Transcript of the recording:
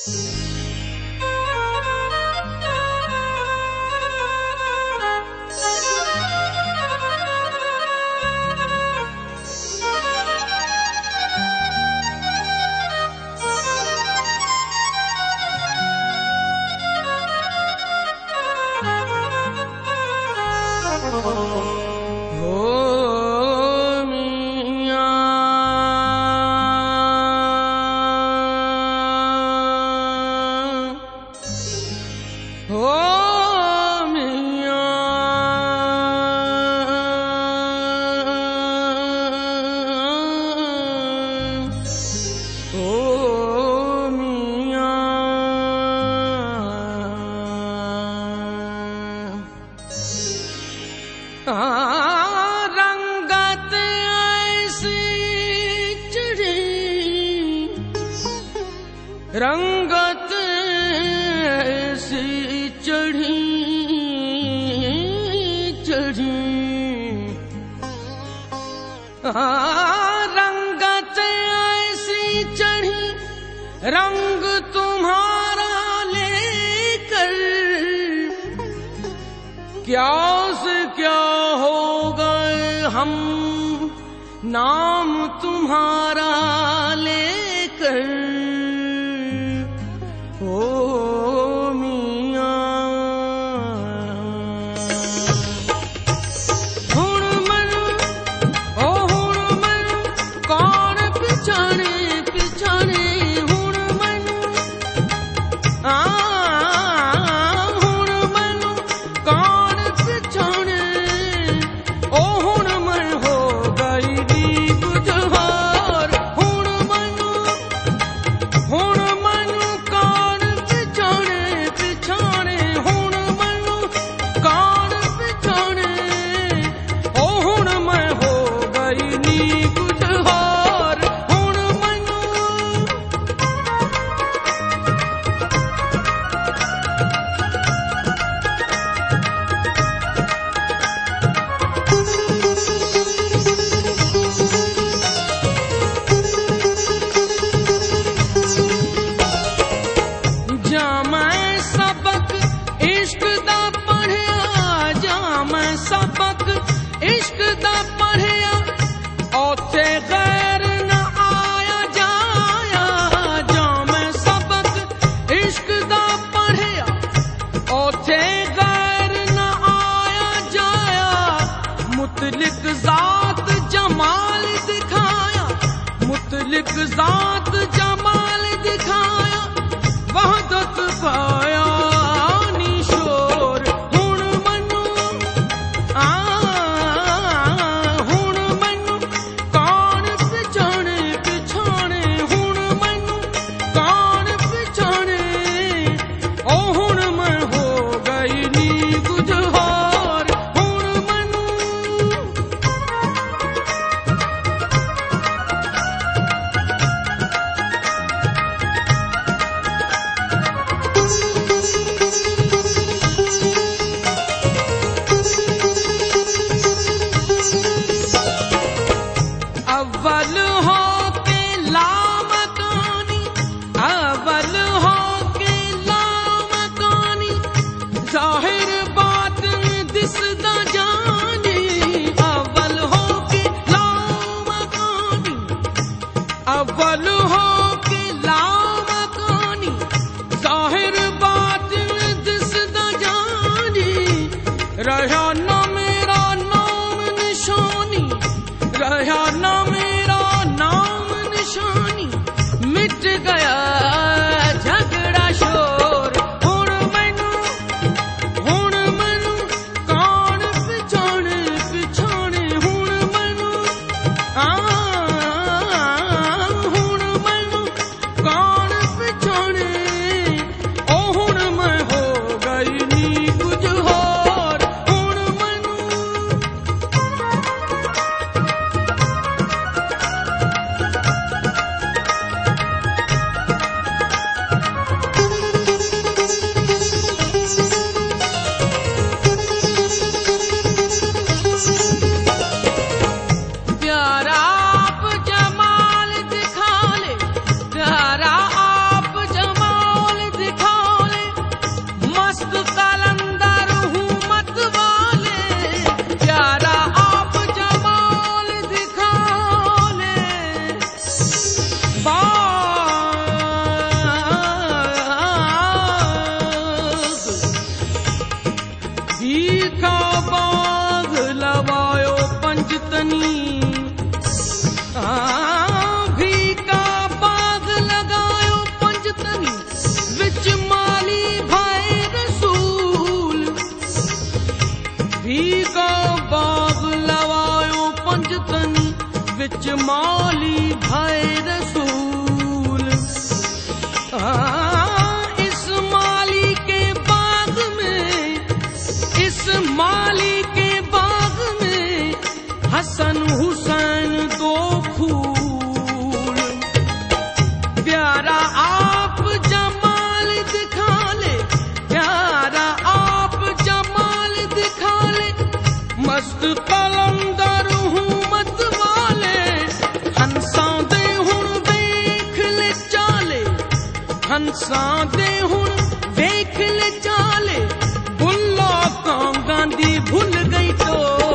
रंगत ऐसी चढ़ी, रंगत ऐसी चढ़ी चढ़ी, रंगत ऐसी चढ़ी, रंग तुम्हारा लेकर क्या से क्या हो गए हम नाम तुम्हारा लेकर। ओ मियां हुण मन, ओ हुण मन कौन पिछाने पिछाने, हुण मन हुण मन कौन पिछाने, ओ हुण मन हो गई दी बुझहार, हुण मन कौन पिछाने पिछाने, हुण मन कौन पिछाने, ओ हुण मन हो गई नी बुझहार, हुण मन जा मैं सबक इश्क दा पढ़िया, जा मैं सबक इश्क दा पढ़िया, ओथे गैर न आया जाया, जा मैं सबक इश्क दा पढ़िया, ओथे गैर न आया जाया, मुतलिक जात जमाल दिखाया, मुतलिक जात जमाल दिखाया, वहदत पाया निशोर, हुण मनु हुण मनु कौन पिछाने पिछाने, हुण मनु कौन पिछाने, ओ हुण मन हो गई नी बुझहार, हुण मनु अव्वल हो के लामकानी, अव्वल हो के लामकानी, जाहिर बातिन दिसदा जानी, अव्वल हो के लामकानी, अव्वल हो के लामकानी, जाहिर बातिन दिसदा जानी, रहा न मेरा नाम निशानी, रहा न मेरा नाम निशानी, मिट गया झगड़ा शोर, हुण मैनू कौन पिछाने पिछाने, हुण मैनू हुण मैनू कौन पिछाने, ओ हुण मैं हो गई नी बुझहार, हुण इस माली के बाग में, इस माली के बाग में हसन हुसैन दो फूल। प्यारा आप जमाल दिखा ले, प्यारा आप जमाल दिखा ले, मस्त कलंदर हूँ मत वाले, हंसा दे हुण देख ले चाले, हंसा दे हुण देख ले चाले, बुल्ला का गांधी भूल गई तो